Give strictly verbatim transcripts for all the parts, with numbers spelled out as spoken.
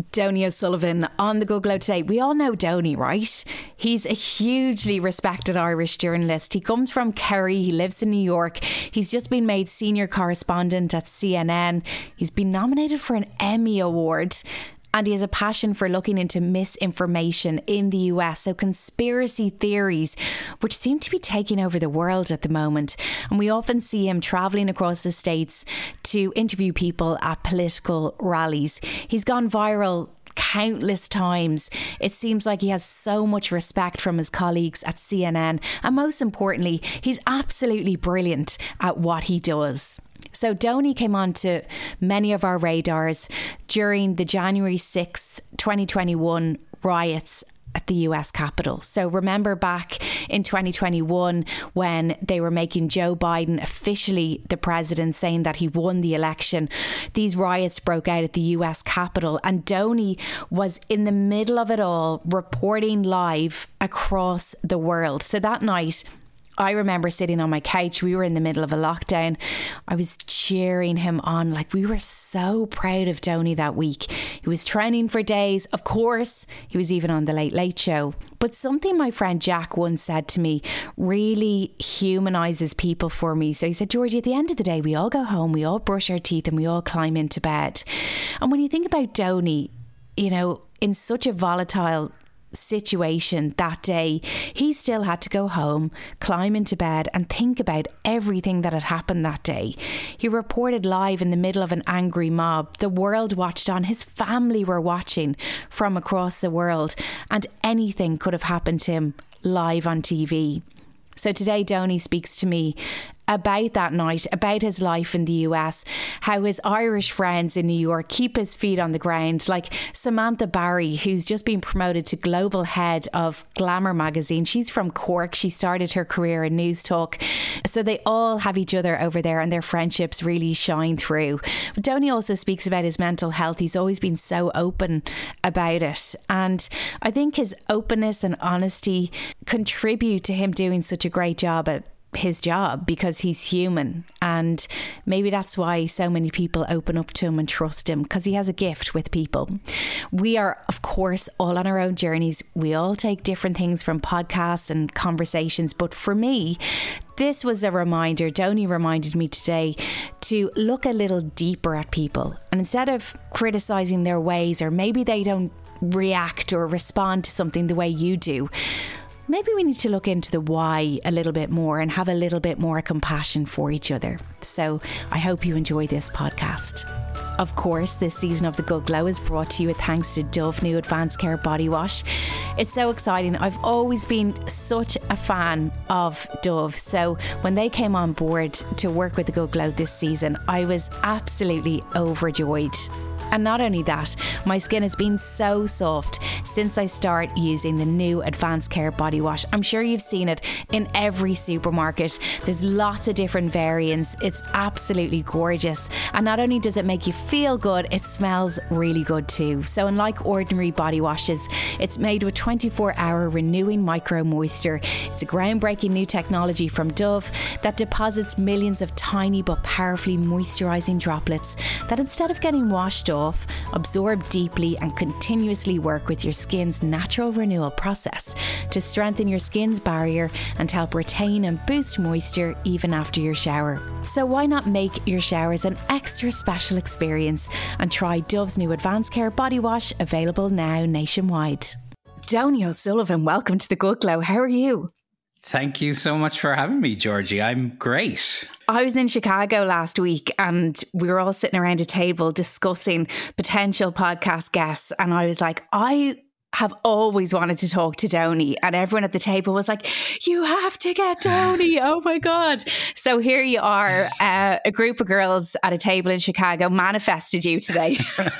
Donie O'Sullivan on the Good Glow today. We all know Donie, right? He's a hugely respected Irish journalist. He comes from Kerry. He lives in New York. He's just been made senior correspondent at C N N. He's been nominated for an Emmy Award. And he has a passion for looking into misinformation in the U S. So conspiracy theories, which seem to be taking over the world at the moment. And we often see him travelling across the States to interview people at political rallies. He's gone viral countless times. It seems like he has so much respect from his colleagues at C N N. And most importantly, he's absolutely brilliant at what he does. So Donie came on to many of our radars during the January sixth, twenty twenty-one riots at the U S Capitol. So remember back in twenty twenty-one when they were making Joe Biden officially the president, saying that he won the election. These riots broke out at the U S Capitol, and Donie was in the middle of it all, reporting live across the world. So that night, I remember sitting on my couch. We were in the middle of a lockdown. I was cheering him on. Like, we were so proud of Donie that week. He was training for days. Of course, he was even on the Late Late Show. But something my friend Jack once said to me really humanises people for me. So he said, Georgie, at the end of the day, we all go home, we all brush our teeth and we all climb into bed. And when you think about Donie, you know, in such a volatile situation that day, he still had to go home, climb into bed and think about everything that had happened that day. He reported live in the middle of an angry mob. The world watched on. His family were watching from across the world, and anything could have happened to him live on T V. So today Donie speaks to me about that night, about his life in the U S, how his Irish friends in New York keep his feet on the ground, like Samantha Barry, who's just been promoted to global head of Glamour magazine. She's from Cork. She started her career in News Talk. So they all have each other over there, and their friendships really shine through. But Donie also speaks about his mental health. He's always been so open about it. And I think his openness and honesty contribute to him doing such a great job at his job, because he's human, and maybe that's why so many people open up to him and trust him, because he has a gift with people. We are, of course, all on our own journeys. We all take different things from podcasts and conversations, but for me, this was a reminder. Donie reminded me today to look a little deeper at people, and instead of criticising their ways, or maybe they don't react or respond to something the way you do, maybe we need to look into the why a little bit more and have a little bit more compassion for each other. So I hope you enjoy this podcast. Of course, this season of The Good Glow is brought to you with thanks to Dove New Advanced Care Body Wash. It's so exciting. I've always been such a fan of Dove. So when they came on board to work with The Good Glow this season, I was absolutely overjoyed. And not only that, my skin has been so soft since I started using the new Advanced Care Body Wash. I'm sure you've seen it in every supermarket. There's lots of different variants. It's absolutely gorgeous. And not only does it make you feel good, it smells really good too. So unlike ordinary body washes, it's made with twenty-four hour renewing micro moisture. It's a groundbreaking new technology from Dove that deposits millions of tiny but powerfully moisturising droplets that, instead of getting washed off, Off, absorb deeply and continuously work with your skin's natural renewal process to strengthen your skin's barrier and help retain and boost moisture even after your shower. So why not make your showers an extra special experience and try Dove's new Advanced Care Body Wash, available now nationwide. Donie O'Sullivan, welcome to The Good Glow. How are you? Thank you so much for having me, Georgie. I'm great. I was in Chicago last week and we were all sitting around a table discussing potential podcast guests. And I was like, I have always wanted to talk to Donie, and everyone at the table was like, you have to get Donie. Oh my God. So here you are, uh, a group of girls at a table in Chicago manifested you today.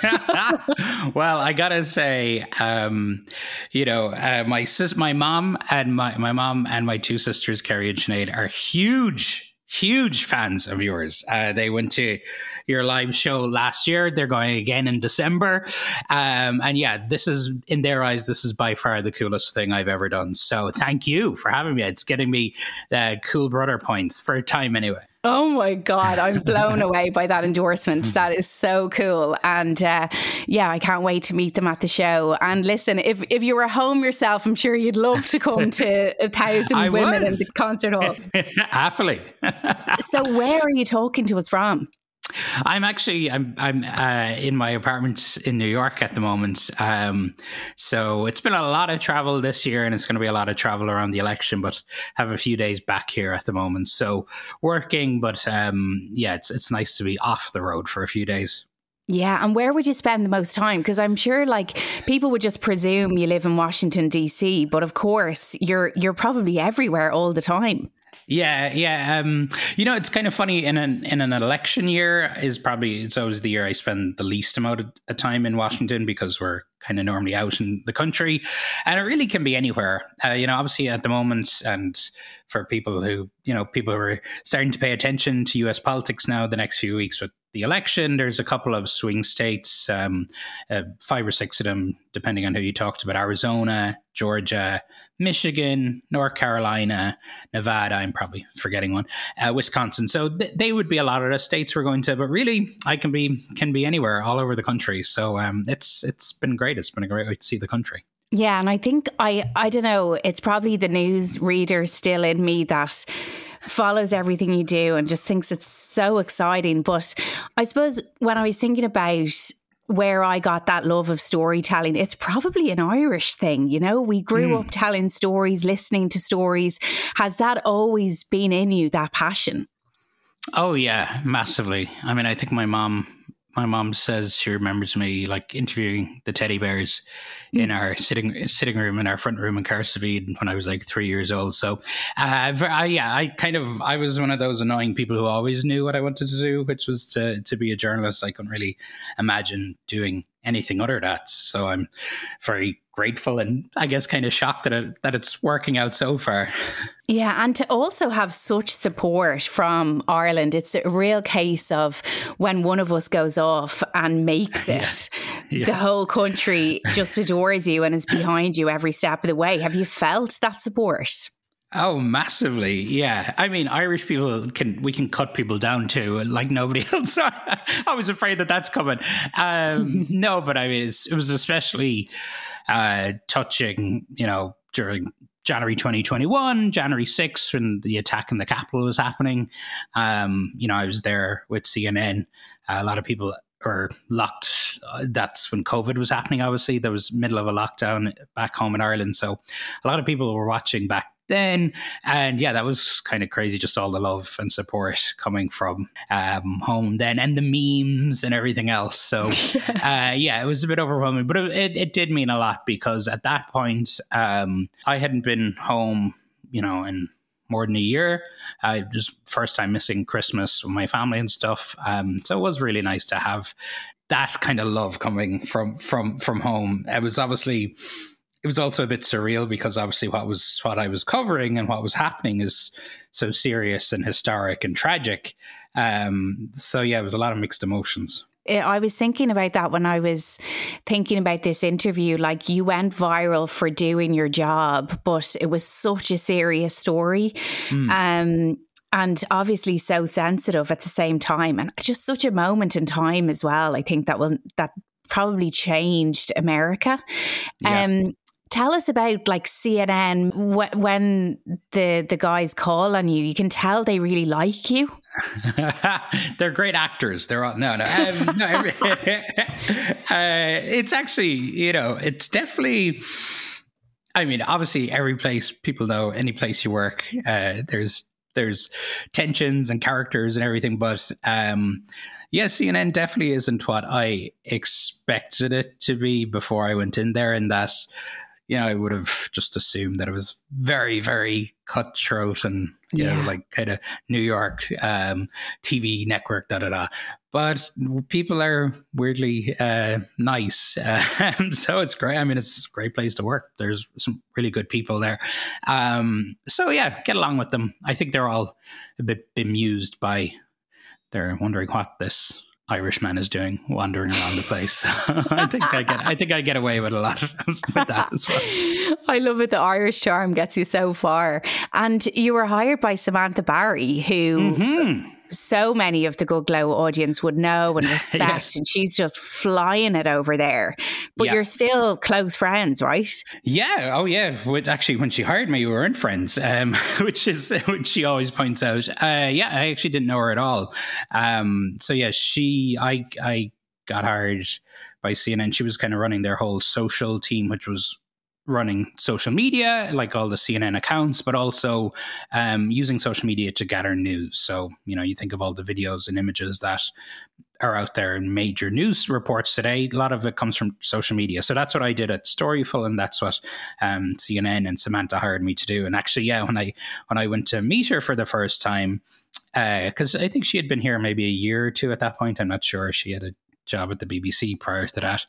Well, I gotta say, um, you know, uh, my sis, my mom and my, my mom and my two sisters, Kerry and Sinead, are huge, huge fans of yours. Uh, they went to your live show last year. They're going again in December. Um, and yeah, this is, in their eyes, this is by far the coolest thing I've ever done. So thank you for having me. It's getting me uh, cool brother points for a time anyway. Oh my God, I'm blown away by that endorsement. That is so cool. And uh, yeah, I can't wait to meet them at the show. And listen, if, if you were home yourself, I'm sure you'd love to come to a thousand I women was. in the concert hall. Happily. So where are you talking to us from? I'm actually I'm I'm uh, in my apartment in New York at the moment. Um, so it's been a lot of travel this year, and it's going to be a lot of travel around the election. But have a few days back here at the moment, so working. But um, yeah, it's it's nice to be off the road for a few days. Yeah, and where would you spend the most time? Because I'm sure, like, people would just presume you live in Washington D C, but of course you're you're probably everywhere all the time. Yeah, yeah. Um, you know, it's kind of funny. In an in an election year is probably it's always the year I spend the least amount of time in Washington because we're kind of normally out in the country, and it really can be anywhere. Uh, you know, obviously at the moment, and for people who you know people who are starting to pay attention to U S politics now, the next few weeks with the election, there's a couple of swing states, um, uh, five or six of them, depending on who you talk to, but Arizona, Georgia, Michigan, North Carolina, Nevada, I'm probably forgetting one, uh, Wisconsin. So th- they would be a lot of the states we're going to, but really I can be can be anywhere all over the country. So um, it's it's been great. It's been a great way to see the country. Yeah, and I think I I don't know, it's probably the news reader still in me that follows everything you do and just thinks it's so exciting. But I suppose when I was thinking about where I got that love of storytelling, it's probably an Irish thing. You know, we grew mm. up telling stories, listening to stories. Has that always been in you, that passion? Oh, yeah, massively. I mean, I think my mom, my mom says she remembers me like interviewing the teddy bears mm. in our sitting sitting room in our front room in Carsavide when I was like three years old. So, uh, I, yeah, I kind of I was one of those annoying people who always knew what I wanted to do, which was to to be a journalist. I couldn't really imagine doing anything other than that. So I'm very grateful and I guess kind of shocked that it, that it's working out so far. Yeah, and to also have such support from Ireland. It's a real case of when one of us goes off and makes it, yeah. Yeah. the whole country just adores you and is behind you every step of the way. Have you felt that support? Oh, massively. Yeah. I mean, Irish people can, we can cut people down too, like nobody else. I was afraid that that's coming. Um, no, but I mean, it's, it was especially uh, touching, you know, during January twenty twenty-one, January sixth, when the attack in the Capitol was happening. Um, you know, I was there with C N N. Uh, a lot of people were locked. Uh, that's when COVID was happening, obviously. There was middle of a lockdown back home in Ireland. So a lot of people were watching back then. And yeah, that was kind of crazy, just all the love and support coming from um, home then, and the memes and everything else. So uh, yeah, it was a bit overwhelming, but it, it did mean a lot because at that point, um, I hadn't been home, you know, in more than a year. Uh, it was first time missing Christmas with my family and stuff. Um, so it was really nice to have that kind of love coming from, from, from home. It was obviously... It was also a bit surreal because obviously what was what I was covering and what was happening is so serious and historic and tragic. Um, so yeah, it was a lot of mixed emotions. I was thinking about that when I was thinking about this interview. Like, you went viral for doing your job, but it was such a serious story. Mm. Um, and obviously so sensitive at the same time. And just such a moment in time as well. I think that will that probably changed America. Yeah. Um, Tell us about like C N N wh- when the the guys call on you. You can tell they really like you. They're great actors. They're all no, no. Um, no every, uh, it's actually, you know, it's definitely. I mean, obviously, every place people know, any place you work, uh, there's there's tensions and characters and everything, but. Um, Yeah, C N N definitely isn't what I expected it to be before I went in there, and that, you know, I would have just assumed that it was very, very cutthroat and, you yeah. know, like kind of New York um, T V network, da da da. But people are weirdly uh, nice. Uh, so it's great. I mean, it's a great place to work. There's some really good people there. Um, so, yeah, get along with them. I think they're all a bit bemused by, they're wondering what this Irishman is doing, wandering around the place. I think I get, I think I get away with a lot with that as well. I love it. The Irish charm gets you so far. And you were hired by Samantha Barry, who mm-hmm. so many of the Good Glow audience would know and respect, yes. and she's just flying it over there. But yeah. you're still close friends, right? Yeah. Oh, yeah. Actually, when she hired me, we weren't friends, um, which is which she always points out. Uh, yeah, I actually didn't know her at all. Um, so yeah, she, I, I got hired by C N N. She was kind of running their whole social team, which was running social media, like all the C N N accounts, but also um, using social media to gather news. So, you know, you think of all the videos and images that are out there in major news reports today. A lot of it comes from social media. So that's what I did at Storyful, and that's what um, C N N and Samantha hired me to do. And actually, yeah, when I when I went to meet her for the first time, because uh, I think she had been here maybe a year or two at that point. I'm not sure. She had a job at the B B C prior to that.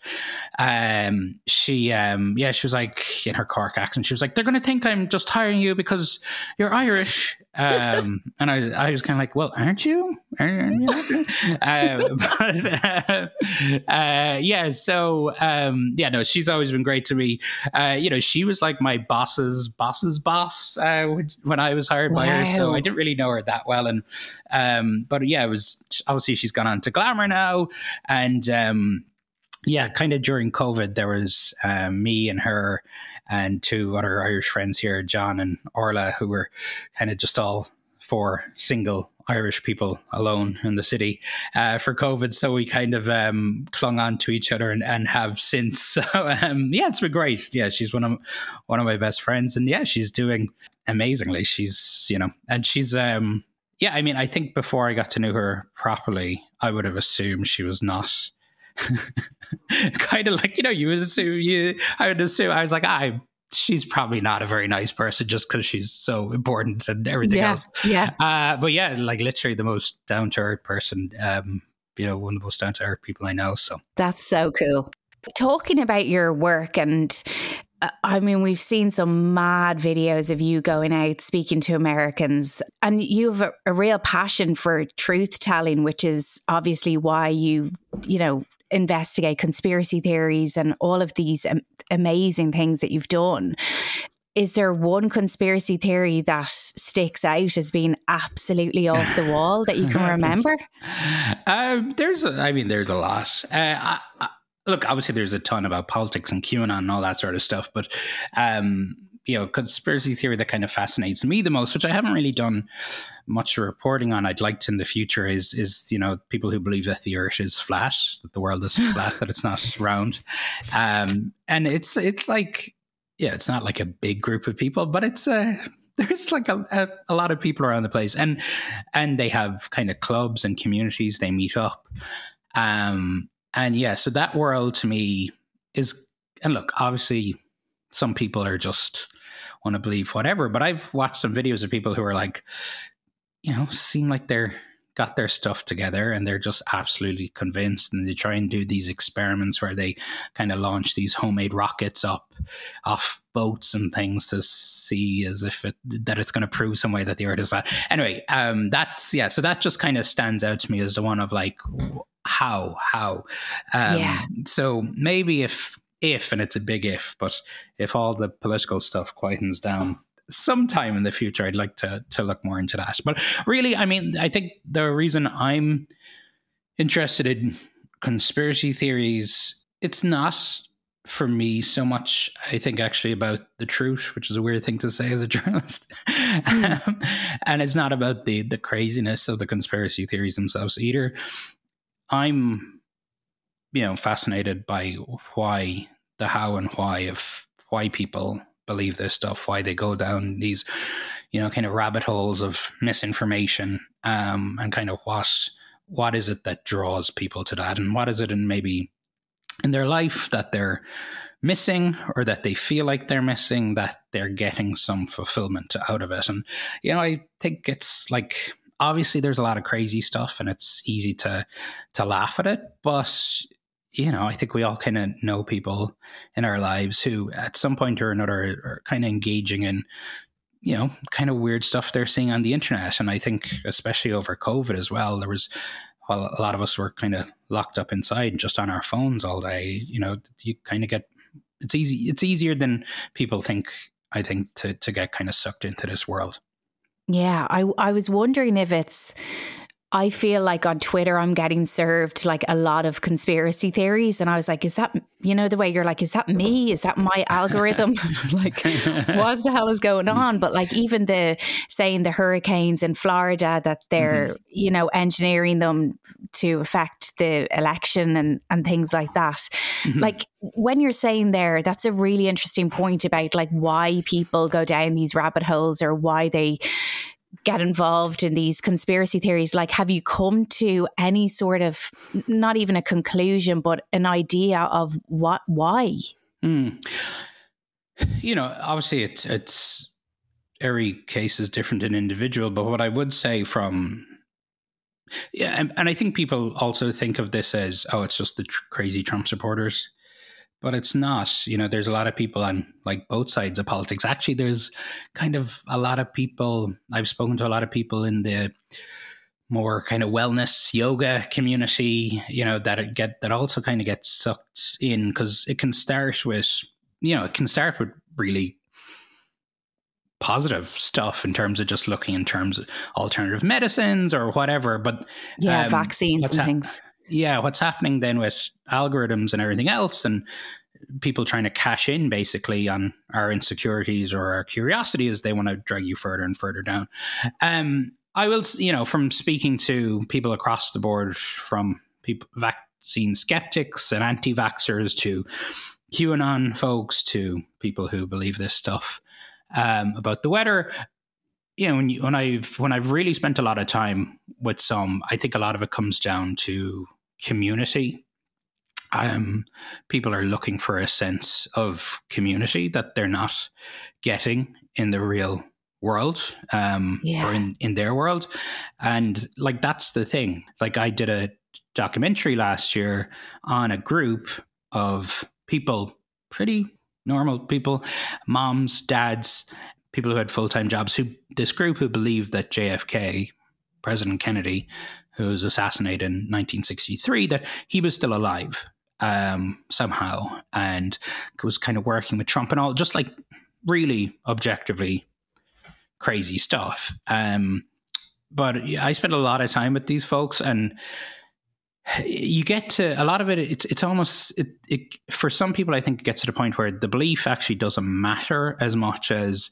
Um, she, um, yeah, she was like, in her Cork accent, she was like, they're going to think I'm just hiring you because you're Irish. Um, and I, I was kind of like, well, aren't you? Aren't you? uh, but, uh, uh, yeah, so, um, yeah, no, she's always been great to me. Uh, you know, she was like my boss's boss's boss uh, when I was hired wow. by her. So I didn't really know her that well. And, um, but yeah, it was obviously she's gone on to Glamour now. And And um, yeah, kind of during COVID, there was uh, me and her and two other Irish friends here, John and Orla, who were kind of just all four single Irish people alone in the city uh, for COVID. So we kind of um, clung on to each other and, and have since. So um, yeah, it's been great. Yeah, she's one of one of my best friends, and yeah, she's doing amazingly. She's you know, and she's. Um, Yeah, I mean, I think before I got to know her properly, I would have assumed she was not kind of like, you know, you would assume you, I would assume, I was like, I, she's probably not a very nice person just because she's so important and everything yeah, else. Yeah. Uh, but yeah, like literally the most down to earth person, um, you know, one of the most down to earth people I know. So that's so cool. Talking about your work, and I mean, we've seen some mad videos of you going out speaking to Americans, and you have a, a real passion for truth telling, which is obviously why you, you know, investigate conspiracy theories and all of these um, amazing things that you've done. Is there one conspiracy theory that sticks out as being absolutely off the wall that you can remember? um, there's, a, I mean, there's a lot. Uh, I, I, Look, obviously there's a ton about politics and QAnon and all that sort of stuff, but, um, you know, conspiracy theory that kind of fascinates me the most, which I haven't really done much reporting on, I'd like to in the future, is, is you know, people who believe that the earth is flat, that the world is flat, that it's not round. Um, and it's, it's like, yeah, it's not like a big group of people, but it's a... There's like a, a, a lot of people around the place, and and they have kind of clubs and communities they meet up. Um, and yeah, so that world to me is, and look, obviously some people are just want to believe whatever, but I've watched some videos of people who are like, you know, seem like they're got their stuff together and they're just absolutely convinced, and they try and do these experiments where they kind of launch these homemade rockets up off boats and things to see as if it, that it's going to prove some way that the earth is flat. Anyway, um, that's, yeah, so that just kind of stands out to me as the one of like, how, how? Um, yeah. So maybe if, if, and it's a big if, but if all the political stuff quietens down, sometime in the future, I'd like to to look more into that. But really, I mean, I think the reason I'm interested in conspiracy theories, it's not for me so much, I think, actually about the truth, which is a weird thing to say as a journalist. Mm. um, and it's not about the the craziness of the conspiracy theories themselves either. I'm, you know, fascinated by why, the how and why of why people believe this stuff, why they go down these, you know, kind of rabbit holes of misinformation, um, and kind of what what is it that draws people to that, and what is it in maybe in their life that they're missing, or that they feel like they're missing, that they're getting some fulfillment out of it. And, you know, I think it's like, obviously there's a lot of crazy stuff and it's easy to to laugh at it, but you know, I think we all kind of know people in our lives who at some point or another are kind of engaging in, you know, kind of weird stuff they're seeing on the internet. And I think especially over COVID as well, there was while a lot of us were kind of locked up inside just on our phones all day, you know, you kind of get, it's easy, it's easier than people think, I think, to, to get kind of sucked into this world. Yeah, I, I was wondering if it's, I feel like on Twitter, I'm getting served like a lot of conspiracy theories. And I was like, is that, you know, the way you're like, is that me? Is that my algorithm? Like, what the hell is going on? But like, even the saying the hurricanes in Florida, that they're, mm-hmm. you know, engineering them to affect the election and, and things like that. Mm-hmm. Like, when you're saying there, that's a really interesting point about like why people go down these rabbit holes or why they get involved in these conspiracy theories. Like, have you come to any sort of, not even a conclusion, but an idea of what, why? Mm. You know, obviously it's, it's every case is different and individual, but what I would say from, yeah. And, and I think people also think of this as, oh, it's just the tr- crazy Trump supporters. But it's not. You know, there's a lot of people on like both sides of politics. Actually, there's kind of a lot of people, I've spoken to a lot of people in the more kind of wellness yoga community, you know, that get that also kind of get sucked in, because it can start with, you know, it can start with really positive stuff in terms of just looking in terms of alternative medicines or whatever. But yeah, um, vaccines and ha- things. Yeah, what's happening then with algorithms and everything else, and people trying to cash in basically on our insecurities or our curiosity, as they want to drag you further and further down. Um, I will, you know, from speaking to people across the board, from people, vaccine skeptics and anti-vaxxers to QAnon folks to people who believe this stuff um, about the weather. You know, when, you, when I've when I've really spent a lot of time with some, I think a lot of it comes down to community. Um, people are looking for a sense of community that they're not getting in the real world, um, yeah. or in, in their world. And like, that's the thing. Like, I did a documentary last year on a group of people, pretty normal people, moms, dads, people who had full-time jobs, who this group who believed that J F K, President Kennedy, who was assassinated in nineteen sixty-three, that he was still alive um, somehow, and was kind of working with Trump and all, just like really objectively crazy stuff. Um, but I spent a lot of time with these folks, and you get to a lot of it. It's it's almost it, it for some people. I think it gets to the point where the belief actually doesn't matter as much as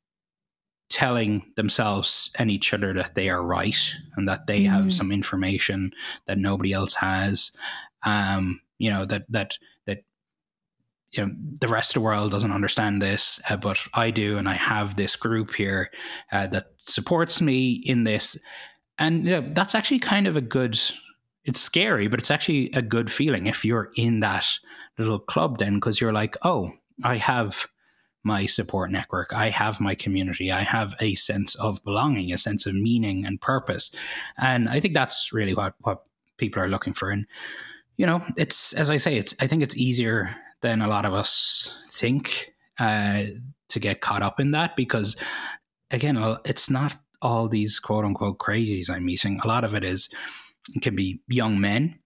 telling themselves and each other that they are right and that they mm. have some information that nobody else has. Um, you know, that that that you know the rest of the world doesn't understand this, uh, but I do, and I have this group here uh, that supports me in this, and you know, that's actually kind of a good. It's scary, but it's actually a good feeling if you're in that little club then, because you're like, oh, I have my support network. I have my community. I have a sense of belonging, a sense of meaning and purpose. And I think that's really what, what people are looking for. And, you know, it's, as I say, it's, I think it's easier than a lot of us think uh, to get caught up in that, because again, it's not all these quote unquote crazies I'm meeting. A lot of it is, it can be young men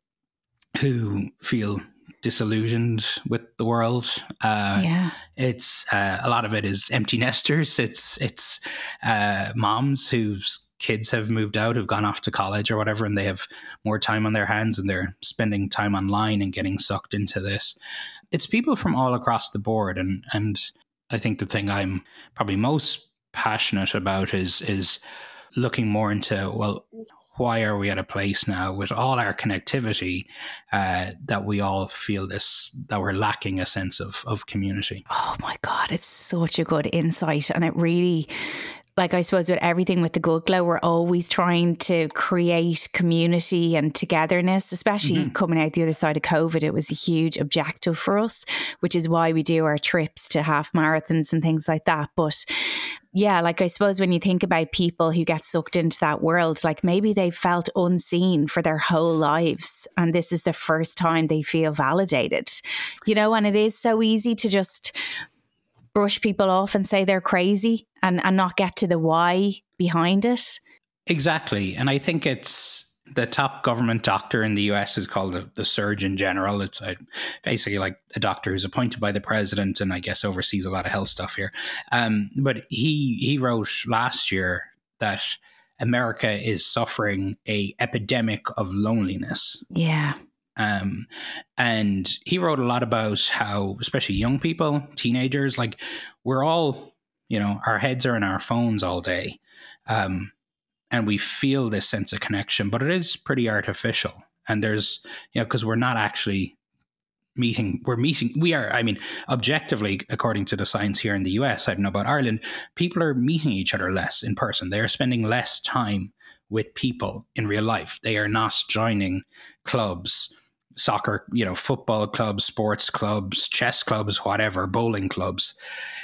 who feel disillusioned with the world. Uh, yeah. It's uh, a lot of it is empty nesters. It's it's uh, moms whose kids have moved out, have gone off to college or whatever, and they have more time on their hands and they're spending time online and getting sucked into this. It's people from all across the board, and and I think the thing I'm probably most passionate about is is looking more into, well, why are we at a place now with all our connectivity uh, that we all feel this, that we're lacking a sense of, of community? Oh my God, it's such a good insight. And it really, like, I suppose with everything with the Good Glow, we're always trying to create community and togetherness, especially mm-hmm. coming out the other side of COVID. It was a huge objective for us, which is why we do our trips to half marathons and things like that. But yeah, like, I suppose when you think about people who get sucked into that world, like maybe they felt unseen for their whole lives, and this is the first time they feel validated, you know, and it is so easy to just brush people off and say they're crazy and, and not get to the why behind it. Exactly. And I think it's, the top government doctor in the U S is called the, the Surgeon General. It's uh, basically like a doctor who's appointed by the president and I guess oversees a lot of health stuff here. Um, but he he wrote last year that America is suffering a epidemic of loneliness. Yeah. Um, and he wrote a lot about how, especially young people, teenagers, like we're all, you know, our heads are in our phones all day. Um, and we feel this sense of connection, but it is pretty artificial. And there's, you know, because we're not actually meeting, we're meeting, we are, I mean, objectively, according to the science here in the U S, I don't know about Ireland, people are meeting each other less in person. They are spending less time with people in real life. They are not joining clubs, soccer, you know, football clubs, sports clubs, chess clubs, whatever, bowling clubs.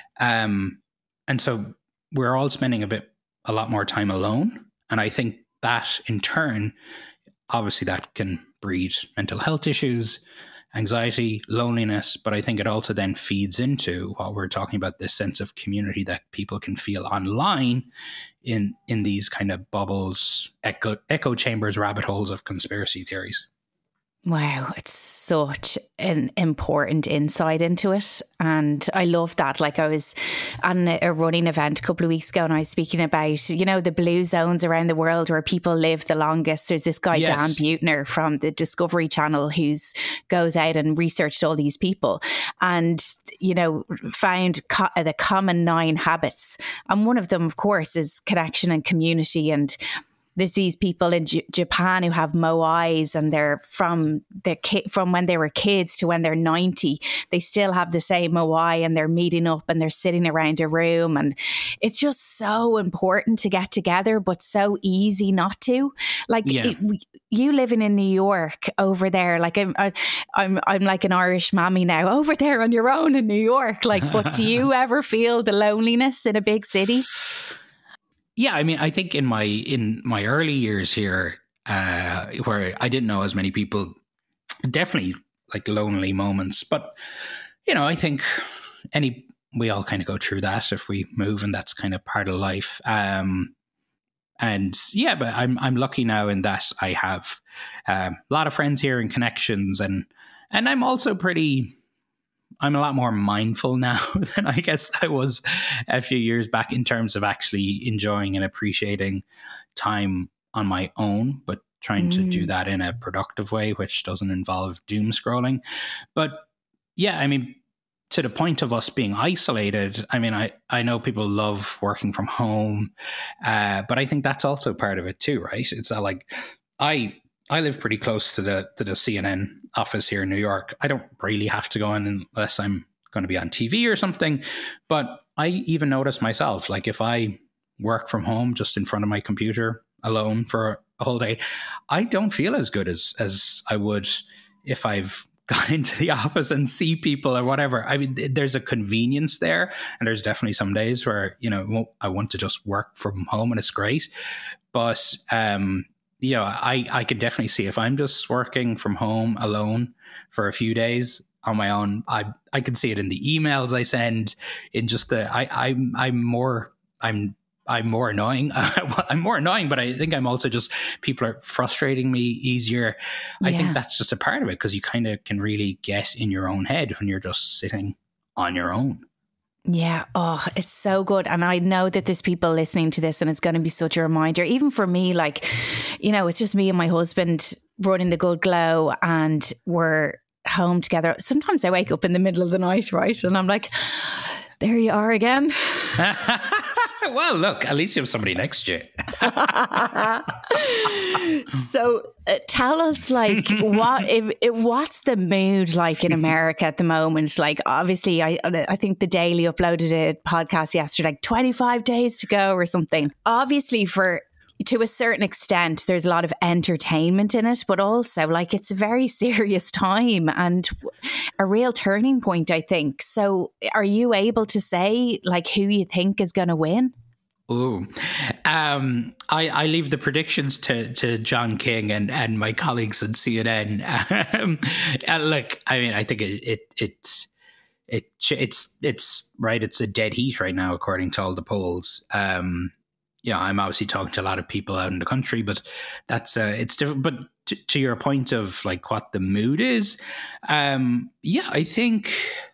Um, and so we're all spending a bit, a lot more time alone. And I think that in turn, obviously that can breed mental health issues, anxiety, loneliness. But I think it also then feeds into what we're talking about, this sense of community that people can feel online in, in these kind of bubbles, echo, echo chambers, rabbit holes of conspiracy theories. Wow, it's such an important insight into it. And I love that. Like I was on a running event a couple of weeks ago and I was speaking about, you know, the blue zones around the world where people live the longest. There's this guy, yes. Dan Buettner from the Discovery Channel, who's goes out and researched all these people and, you know, found co- the common nine habits. And one of them, of course, is connection and community. And there's these people in J- Japan who have moais, and they're from their ki- from when they were kids to when they're ninety. They still have the same moai, and they're meeting up and they're sitting around a room, and it's just so important to get together, but so easy not to. Like yeah. it, you living in New York over there, like I'm, I, I'm, I'm like an Irish mammy now over there on your own in New York. Like, but do you ever feel the loneliness in a big city? Yeah, I mean, I think in my in my early years here, uh, where I didn't know as many people, definitely like lonely moments. But you know, I think any we all kind of go through that if we move, and that's kind of part of life. Um, and yeah, but I'm I'm lucky now in that I have um, a lot of friends here and connections, and and I'm also pretty. I'm a lot more mindful now than I guess I was a few years back in terms of actually enjoying and appreciating time on my own, but trying mm. to do that in a productive way, which doesn't involve doom scrolling. But yeah, I mean, to the point of us being isolated, I mean, I, I know people love working from home, uh, but I think that's also part of it too, right? It's not like I... I live pretty close to the to the C N N office here in New York. I don't really have to go in unless I'm going to be on T V or something. But I even notice myself, like if I work from home just in front of my computer alone for a whole day, I don't feel as good as as I would if I've gone into the office and see people or whatever. I mean, there's a convenience there. And there's definitely some days where, you know, I want to just work from home and it's great. But, um, you know, I, I could definitely see if I'm just working from home alone for a few days on my own, I I can see it in the emails I send, in just the, I, I'm, I'm more, I'm, I'm more annoying. I'm more annoying, but I think I'm also just, people are frustrating me easier. Yeah. I think that's just a part of it because you kind of can really get in your own head when you're just sitting on your own. Yeah. Oh, it's so good. And I know that there's people listening to this and it's going to be such a reminder, even for me, like, you know, it's just me and my husband running the Good Glow and we're home together. Sometimes I wake up in the middle of the night, right? And I'm like, there you are again. Well, look, at least you have somebody next to you. So uh, tell us, like, what if, if what's the mood like in America at the moment? Like, obviously, I I think the Daily uploaded a podcast yesterday, like twenty-five days to go or something. Obviously, for to a certain extent, there's a lot of entertainment in it, but also, like, it's a very serious time and a real turning point, I think. So are you able to say, like, who you think is going to win? Oh, um, I, I leave the predictions to, to John King and, and my colleagues at C N N. Um, look, I mean, I think it, it it's it it's it's right. It's a dead heat right now, according to all the polls. Um, yeah, I'm obviously talking to a lot of people out in the country, but that's uh, it's different. But to, to your point of like what the mood is, um, yeah, I think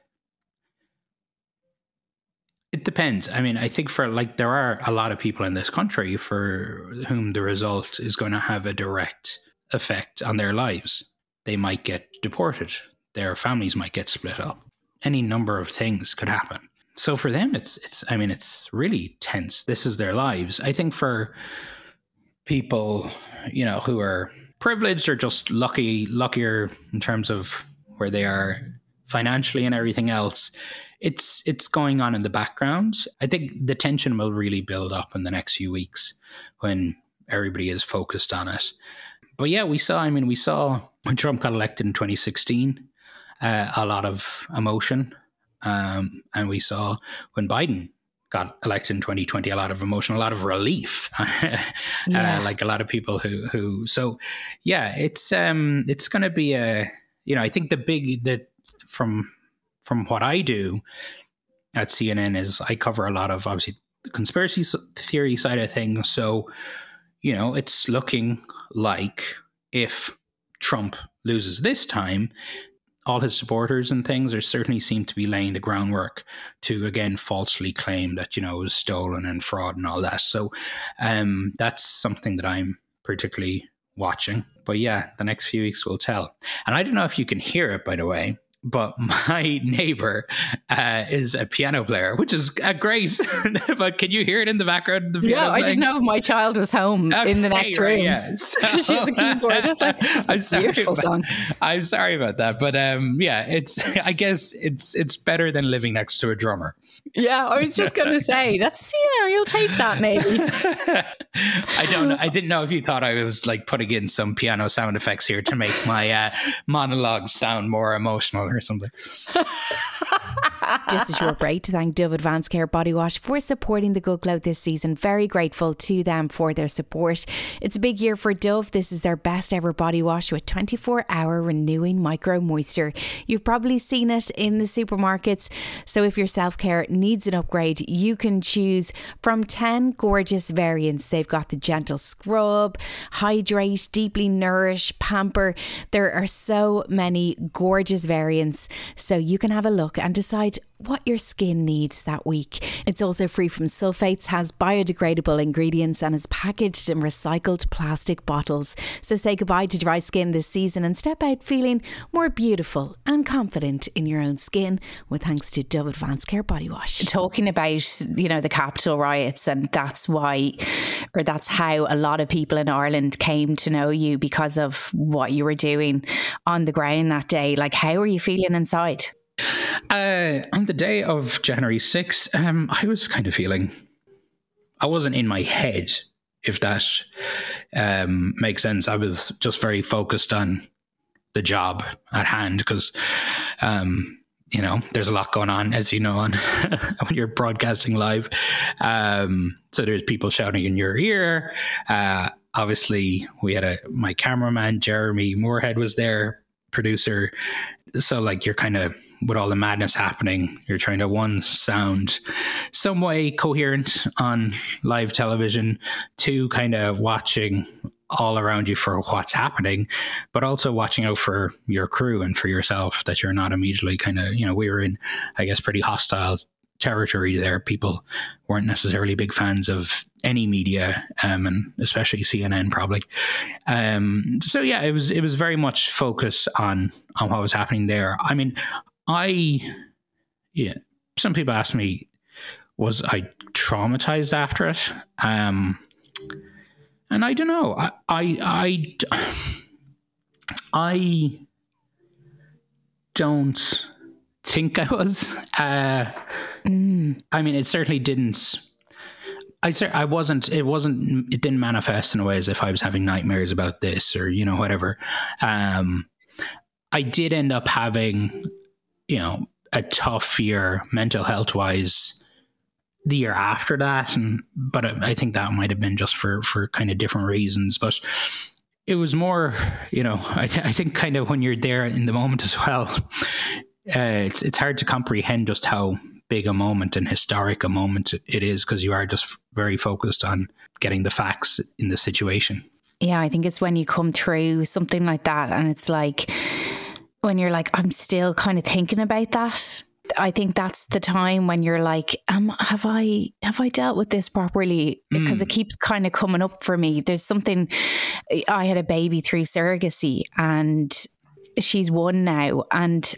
it depends. I mean, I think for like there are a lot of people in this country for whom the result is going to have a direct effect on their lives. They might get deported. Their families might get split up. Any number of things could happen. So for them, it's, it's, I mean, it's really tense. This is their lives. I think for people, you know, who are privileged or just lucky, luckier in terms of where they are financially and everything else, it's, it's going on in the background. I think the tension will really build up in the next few weeks when everybody is focused on it. But yeah, we saw, I mean, we saw when Trump got elected in twenty sixteen, uh, a lot of emotion. Um, and we saw when Biden got elected in twenty twenty, a lot of emotion, a lot of relief, yeah. uh, like a lot of people who, who, so yeah, it's, um, it's going to be a, you know, I think the big, the, from, from what I do at C N N is I cover a lot of obviously the conspiracy theory side of things. So, you know, it's looking like if Trump loses this time, all his supporters and things are certainly seem to be laying the groundwork to, again, falsely claim that, you know, it was stolen and fraud and all that. So um, that's something that I'm particularly watching. But yeah, the next few weeks will tell. And I don't know if you can hear it, by the way, but my neighbor uh, is a piano player, which is uh, great. But can you hear it in the background? The piano yeah, I playing? didn't know if my child was home okay, in the next room. Right, yeah. So, she has a keyboard. Just like, it's a beautiful about, song. I'm sorry about that, but um, yeah, it's. I guess it's it's better than living next to a drummer. Yeah, I was just going to say that's, you know, you'll take that maybe. I don't know. I didn't know if you thought I was like putting in some piano sound effects here to make my uh, monologues sound more emotional or something. Just a short break to thank Dove Advanced Care Body Wash for supporting the Good Glow this season. Very grateful to them for their support. It's a big year for Dove. This is their best ever body wash with twenty-four hour renewing micro moisture. You've probably seen it in the supermarkets. So if your self-care needs an upgrade, you can choose from ten gorgeous variants. They've got the gentle scrub, hydrate, deeply nourish, pamper. There are so many gorgeous variants. So you can have a look and decide what your skin needs that week. It's also free from sulfates, has biodegradable ingredients and is packaged in recycled plastic bottles. So say goodbye to dry skin this season and step out feeling more beautiful and confident in your own skin with thanks to Dove Advanced Care Body Wash. Talking about, you know, the Capitol riots, and that's why, or that's how a lot of people in Ireland came to know you because of what you were doing on the ground that day. Like, how are you feeling inside? Uh, on the day of January sixth, um, I was kind of feeling, I wasn't in my head, if that um, makes sense. I was just very focused on the job at hand because, um, you know, there's a lot going on, as you know, on when you're broadcasting live. Um, so there's people shouting in your ear. Uh, obviously, we had a my cameraman, Jeremy Moorhead, was there, producer. So like you're kind of, with all the madness happening, you're trying to one, sound some way coherent on live television, two, kind of watching all around you for what's happening, but also watching out for your crew and for yourself, that you're not immediately kind of, you know, we were in, I guess, pretty hostile territory there. People weren't necessarily big fans of any media, um, and especially C N N probably. Um, so yeah, it was it was very much focus on on what was happening there. I mean, I yeah. Some people ask me, was I traumatized after it? Um, and I don't know. I I I, I don't think I was. Uh, mm. I mean, it certainly didn't. I I wasn't. It wasn't. It didn't manifest in a way as if I was having nightmares about this or, you know, whatever. Um, I did end up having, you know, a tough year mental health wise the year after that, and but I think that might have been just for for kind of different reasons. But it was more, you know, I, th- I think kind of when you're there in the moment as well. Uh, it's it's hard to comprehend just how big a moment and historic a moment it is, because you are just very focused on getting the facts in the situation. Yeah, I think it's when you come through something like that and it's like, when you're like, I'm still kind of thinking about that. I think that's the time when you're like, um, have I have I dealt with this properly? Because mm. it keeps kind of coming up for me. There's something, I had a baby through surrogacy and she's one now, and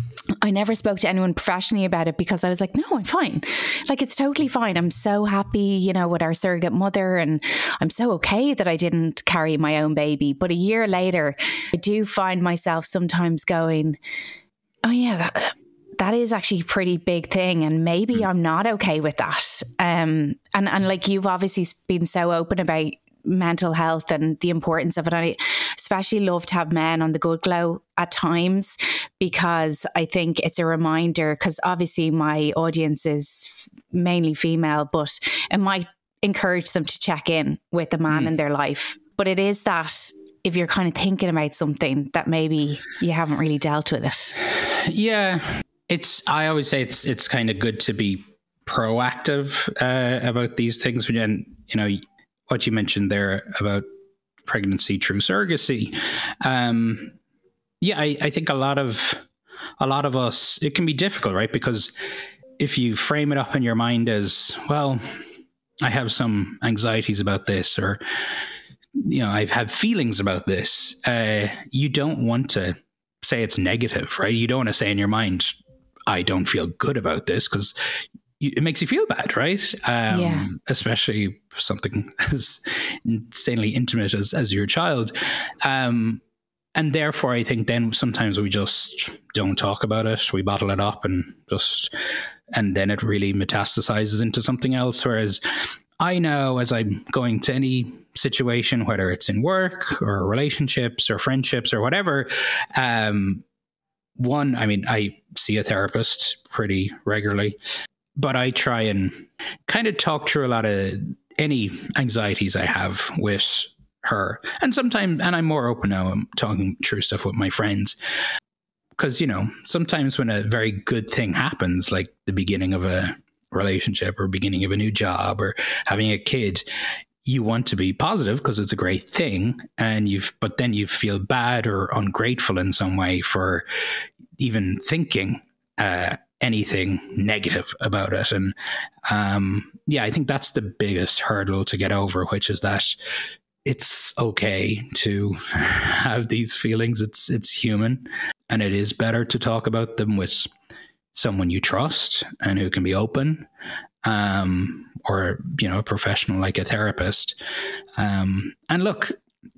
I never spoke to anyone professionally about it because I was like, no, I'm fine. Like, it's totally fine. I'm so happy, you know, with our surrogate mother, and I'm so okay that I didn't carry my own baby. But a year later, I do find myself sometimes going, oh yeah, that, that is actually a pretty big thing. And maybe I'm not okay with that. Um, and, and like, you've obviously been so open about mental health and the importance of it. And I especially love to have men on The Good Glow at times, because I think it's a reminder, because obviously my audience is mainly female, but it might encourage them to check in with the man mm. in their life. But it is that if you're kind of thinking about something that maybe you haven't really dealt with it. Yeah. It's, I always say it's, it's kind of good to be proactive uh, about these things. And, you know, what you mentioned there about pregnancy through surrogacy. Um, yeah, I, I think a lot of, a lot of us, it can be difficult, right? Because if you frame it up in your mind as, well, I have some anxieties about this, or, you know, I've had feelings about this, uh, you don't want to say it's negative, right? You don't want to say in your mind, I don't feel good about this, because it makes you feel bad, right? Um, yeah. Especially for something as insanely intimate as, as your child. Um, and therefore, I think then sometimes we just don't talk about it. We bottle it up and just, and then it really metastasizes into something else. Whereas I know, as I'm going to any situation, whether it's in work or relationships or friendships or whatever, um, one, I mean, I see a therapist pretty regularly, but I try and kind of talk through a lot of any anxieties I have with her. And sometimes, and I'm more open now, I'm talking through stuff with my friends. Because, you know, sometimes when a very good thing happens, like the beginning of a relationship or beginning of a new job or having a kid, you want to be positive because it's a great thing. And you've, but then you feel bad or ungrateful in some way for even thinking, uh, anything negative about it. And um, yeah, I think that's the biggest hurdle to get over, which is that it's okay to have these feelings. It's it's human, and it is better to talk about them with someone you trust and who can be open, um, or, you know, a professional like a therapist. Um, and look,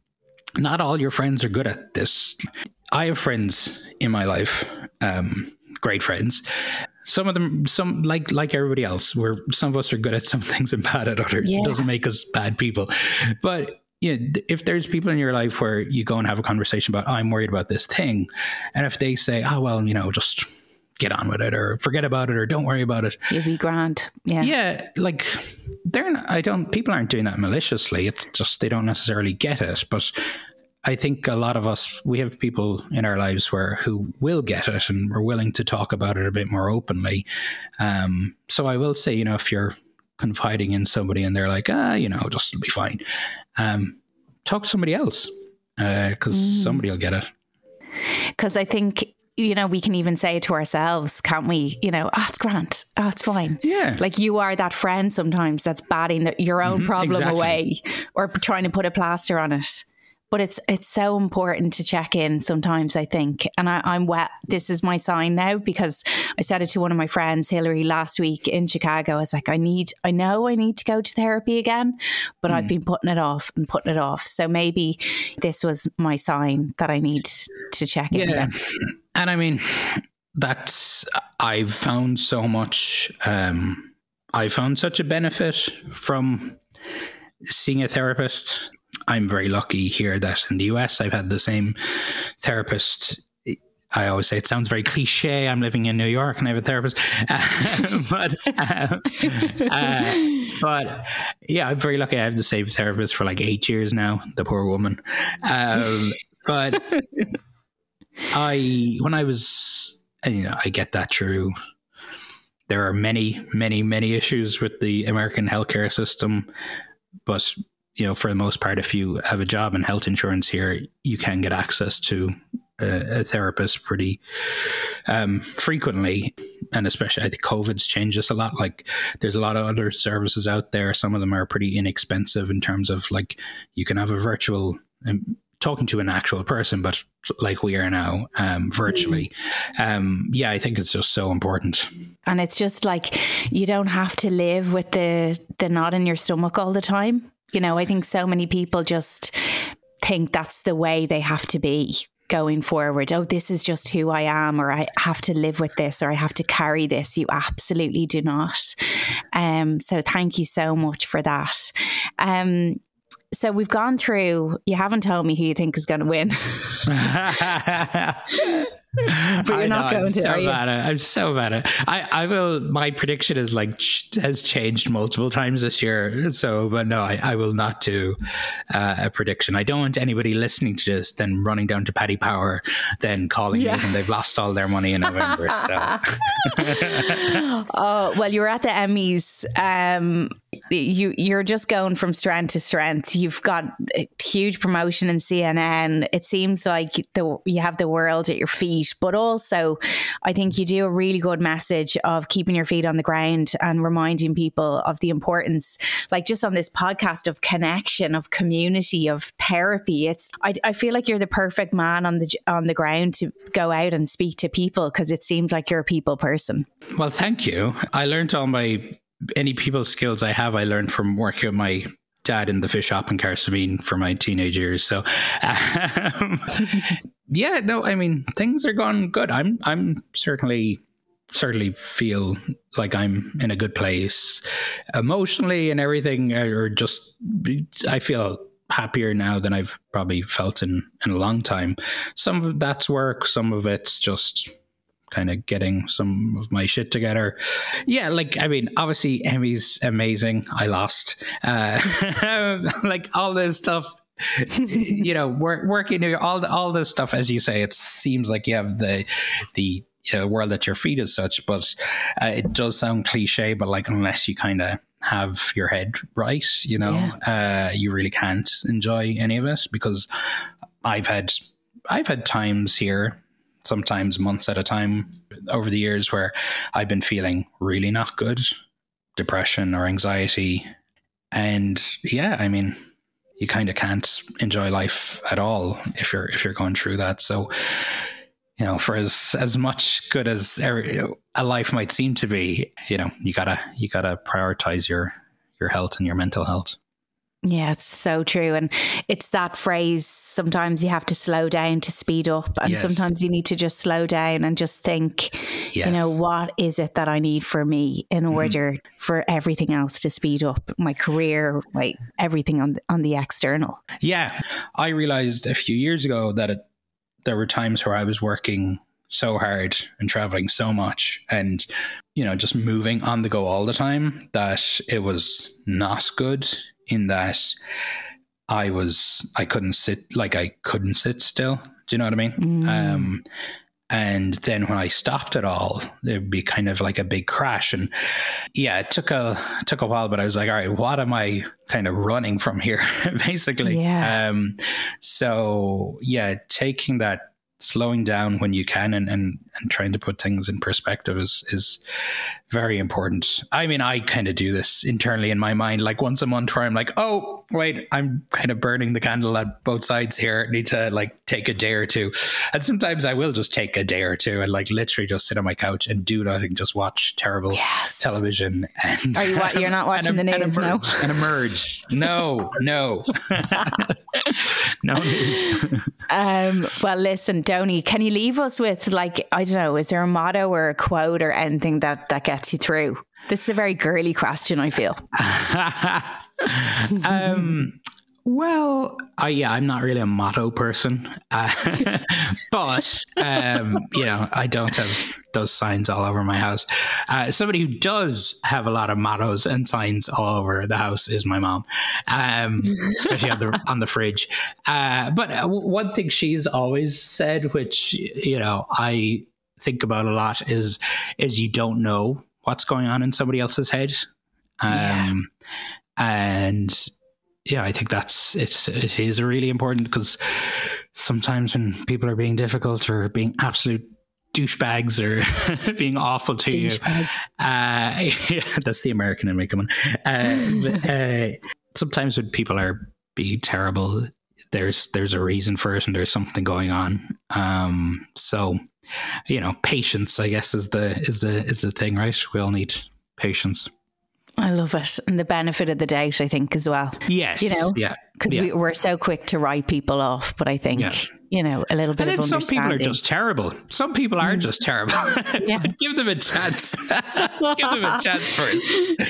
not all your friends are good at this. I have friends in my life, um, great friends. Some of them, some like like everybody else, where some of us are good at some things and bad at others. Yeah. It doesn't make us bad people. But yeah, if there's people in your life where you go and have a conversation about, oh, I'm worried about this thing, and if they say, oh, well, you know, just get on with it, or forget about it, or don't worry about it, you'll be grand. Yeah, yeah, like they're not, I don't. People aren't doing that maliciously. It's just they don't necessarily get it, but I think a lot of us, we have people in our lives where who will get it and are willing to talk about it a bit more openly. Um, so I will say, you know, if you're confiding in somebody and they're like, ah, you know, just it'll be fine, um, talk to somebody else, because uh, mm. somebody will get it. Because I think, you know, we can even say it to ourselves, can't we? You know, oh, it's grand. Oh, it's fine. Yeah. Like you are that friend sometimes that's batting the, your own mm-hmm, problem exactly. away, or trying to put a plaster on it. But it's it's so important to check in sometimes, I think. And I, I'm wet. This is my sign now, because I said it to one of my friends, Hillary, last week in Chicago. I was like, I need, I know I need to go to therapy again, but mm. I've been putting it off and putting it off. So maybe this was my sign that I need to check in yeah. again. And I mean, that's, I've found so much, um, I found such a benefit from seeing a therapist. I'm very lucky here that in the U S I've had the same therapist. I always say it sounds very cliche. I'm living in New York and I have a therapist. Uh, but, uh, uh, but yeah, I'm very lucky. I have the same therapist for like eight years now, the poor woman. Um, but I, when I was, you know, I get that through there are many, many, many issues with the American healthcare system, but you know, for the most part, if you have a job and health insurance here, you can get access to a, a therapist pretty um, frequently. And especially, I think COVID's changed this a lot. Like, there's a lot of other services out there. Some of them are pretty inexpensive in terms of, like, you can have a virtual um, talking to an actual person, but like we are now, um, virtually. Um, yeah, I think it's just so important. And it's just like, you don't have to live with the, the knot in your stomach all the time. You know, I think so many people just think that's the way they have to be going forward. Oh, this is just who I am, or I have to live with this, or I have to carry this. You absolutely do not. Um, so thank you so much for that. Um, so we've gone through, you haven't told me who you think is going to win. But you're not know, going I'm to, so are you? Bad at it. I'm so bad at it. I, I will, my prediction is like, ch- has changed multiple times this year. So, but no, I, I will not do uh, a prediction. I don't want anybody listening to this then running down to Paddy Power, then calling yeah. me when they've lost all their money in November. So. Oh, well, you were at the Emmys. Um, you, you're just going from strength to strength. You've got a huge promotion in C N N. It seems like the, you have the world at your feet. But also, I think you do a really good message of keeping your feet on the ground and reminding people of the importance, like just on this podcast, of connection, of community, of therapy. It's I, I feel like you're the perfect man on the on the ground to go out and speak to people, because it seems like you're a people person. Well, thank you. I learned all my any people skills I have. I learned from working with my dad in the fish shop in Carsavine for my teenage years. So, um, yeah, no, I mean, things are going good. I'm, I'm certainly, certainly feel like I'm in a good place emotionally and everything, or just, I feel happier now than I've probably felt in, in a long time. Some of that's work. Some of it's just kind of getting some of my shit together. Yeah, like, I mean, obviously Emmy's amazing. I lost. Uh, like all this stuff, you know, work, working, all the, all this stuff, as you say, it seems like you have the, the you know, world at your feet as such, but uh, it does sound cliche, but like, unless you kind of have your head right, you know, yeah. uh, you really can't enjoy any of it, because I've had, I've had times here, sometimes months at a time over the years, where I've been feeling really not good, depression or anxiety. And yeah, I mean, you kind of can't enjoy life at all if you're, if you're going through that. So, you know, for as, as much good as every, a life might seem to be, you know, you gotta, you gotta prioritize your, your health and your mental health. Yeah, it's so true. And it's that phrase, sometimes you have to slow down to speed up. And yes. sometimes you need to just slow down and just think, yes. you know, what is it that I need for me in order mm-hmm. for everything else to speed up? My career, my everything on the, on the external. Yeah. I realized a few years ago that it, there were times where I was working so hard and traveling so much and, you know, just moving on the go all the time, that it was not good. In that I was, I couldn't sit, like I couldn't sit still. Do you know what I mean? Mm. Um, and then when I stopped it all, it'd be kind of like a big crash. And yeah, it took a, took a while, but I was like, all right, what am I kind of running from here? Basically. Yeah. Um, so yeah, taking that, slowing down when you can and, and, and trying to put things in perspective is, is very important. I mean, I kind of do this internally in my mind, like once a month, where I'm like, oh, wait, I'm kind of burning the candle at both sides here. I need to like take a day or two. And sometimes I will just take a day or two and like literally just sit on my couch and do nothing, just watch terrible yes. television. And Are you what? You're not watching and, the news, and emerge, no? And emerge. No, no. No news. um, well, listen, Donny, can you leave us with, like, I don't know, is there a motto or a quote or anything that, that gets you through? This is a very girly question, I feel. um, well, I, yeah, I'm not really a motto person, uh, but, um, you know, I don't have those signs all over my house. Uh, somebody who does have a lot of mottos and signs all over the house is my mom, um, especially on the, on the fridge. Uh, but one thing she's always said, which, you know, I think about a lot, is, is you don't know what's going on in somebody else's head. Um, yeah. And yeah, I think that's it's it is really important, because sometimes when people are being difficult or being absolute douchebags or being awful to you, uh, yeah, that's the American in me coming. Uh, but, uh, sometimes when people are being terrible, there's there's a reason for it, and there's something going on. Um, so, you know, patience, I guess, is the is the is the thing, right? We all need patience. I love it. And the benefit of the doubt, I think, as well. Yes. You know, yeah. Because yeah. we, we're so quick to write people off. But I think, yeah. you know, a little bit and of then understanding. Some people are just terrible. Some people are mm. just terrible. Yeah. Give them a chance. Give them a chance first.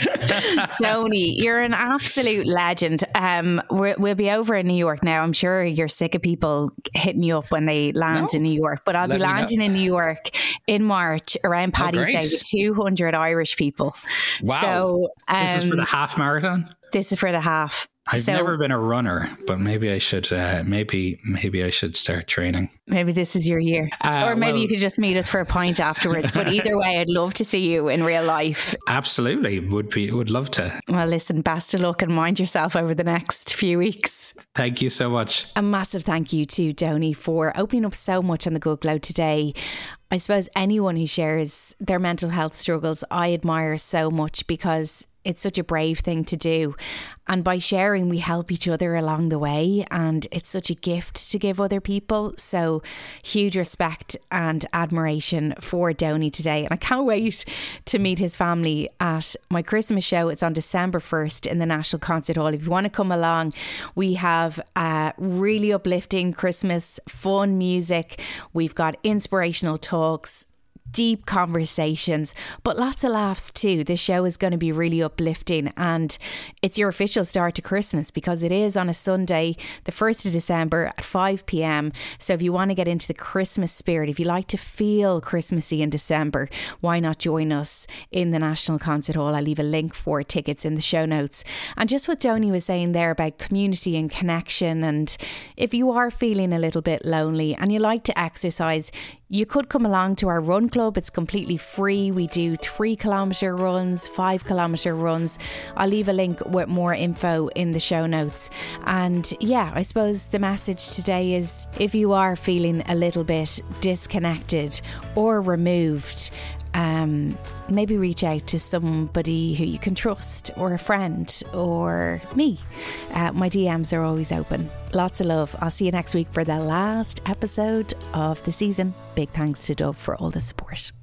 Tony, you're an absolute legend. Um, we're, we'll be over in New York now. I'm sure you're sick of people hitting you up when they land no. in New York. But I'll Let be landing in New York in March around Paddy's oh, Day with two hundred Irish people. Wow. So, um, this is for the half marathon? This is for the half. I've so, never been a runner, but maybe I should. Uh, maybe maybe I should start training. Maybe this is your year, uh, or maybe well, you could just meet us for a pint afterwards. But either way, I'd love to see you in real life. Absolutely, would be would love to. Well, listen, best of luck and mind yourself over the next few weeks. Thank you so much. A massive thank you to Donie for opening up so much on the Good Glow today. I suppose anyone who shares their mental health struggles, I admire so much, because it's such a brave thing to do. And by sharing, we help each other along the way. And it's such a gift to give other people. So huge respect and admiration for Donie today. And I can't wait to meet his family at my Christmas show. It's on December first in the National Concert Hall. If you want to come along, we have uh, really uplifting Christmas, fun music. We've got inspirational talks, deep conversations, but lots of laughs too. This show is going to be really uplifting, and it's your official start to Christmas, because it is on a Sunday, the first of December at five p.m. So if you want to get into the Christmas spirit, if you like to feel Christmassy in December, why not join us in the National Concert Hall? I'll leave a link for tickets in the show notes. And just what Donie was saying there about community and connection, and if you are feeling a little bit lonely and you like to exercise, you could come along to our run club. It's completely free. We do three kilometre runs, five kilometre runs. I'll leave a link with more info in the show notes. And yeah, I suppose the message today is, if you are feeling a little bit disconnected or removed, um, maybe reach out to somebody who you can trust, or a friend, or me. Uh, my D Ms are always open. Lots of love. I'll see you next week for the last episode of the season. Big thanks to Dove for all the support.